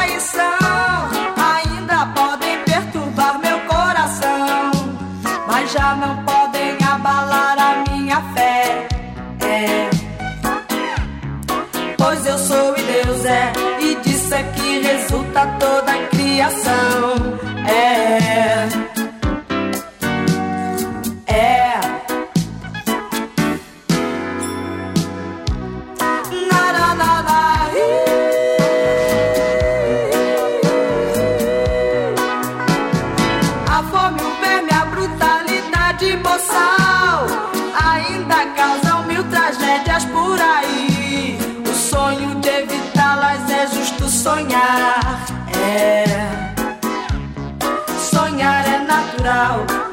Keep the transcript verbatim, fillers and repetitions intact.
traição ainda podem perturbar meu coração, mas já não podem abalar a minha fé. É, pois eu sou e Deus é, e disso é que resulta toda a criação. É, é. Na, na, na, na, a fome, o verme, a brutalidade boçal ainda causam mil tragédias por aí. O sonho de evitá-las é justo sonhar. É, sonhar é natural.